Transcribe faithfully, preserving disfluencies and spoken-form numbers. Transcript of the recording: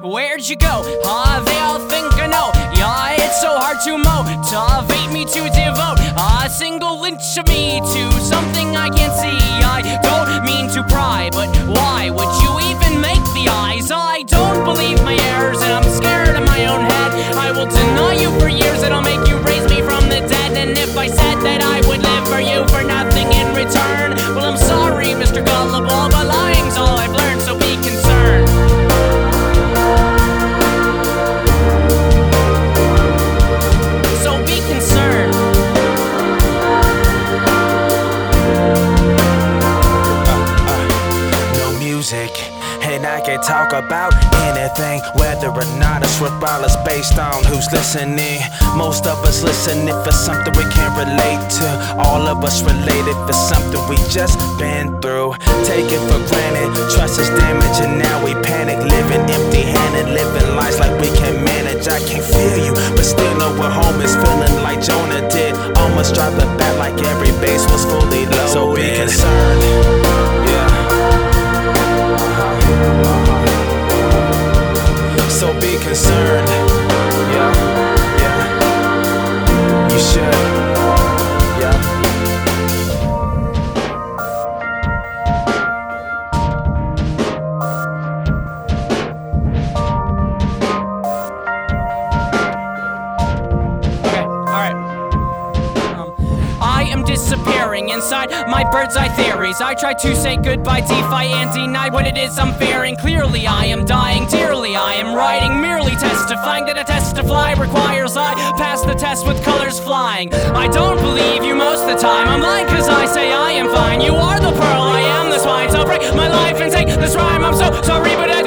where'd you go? Ah, they all think I know. Yeah, it's so hard to motivate me to devote a single inch of me to something I can't see. I don't mean to pry, but why would you even make the eyes? I don't believe my errors and I'm scared of my own head. I will deny you for years and I'll make you raise me from the dead. And if I said that I would live for you for nothing in return, well, I'm sorry, Mister Gullible, but lying's all I've learned, so be concerned. So be concerned. uh, uh, No music, and I can talk about anything, whether or not it's worthwhile. It's based on who's listening. Most of us listening for something we can relate to. All of us related for something we just been through. Take it for granted, trust is damaged, and now we panic. Living empty-handed, living lives like we can manage. I can feel you, but still know we're home is feeling like Jonah did. Almost dropped the bat like every base was fully loaded. So be concerned, yeah. So be concerned, yeah, yeah. You should, yeah. Okay, alright. Um, I am disappearing inside my bird's eye theories. I try to say goodbye, defy and deny what it is I'm fearing. Clearly I am dying dearly. I am writing, merely testifying that a test to fly requires I pass the test with colors flying. I don't believe you most of the time. I'm lying cause I say I am fine. You are the pearl, I am the swine. So break my life and take this rhyme. I'm so sorry, but I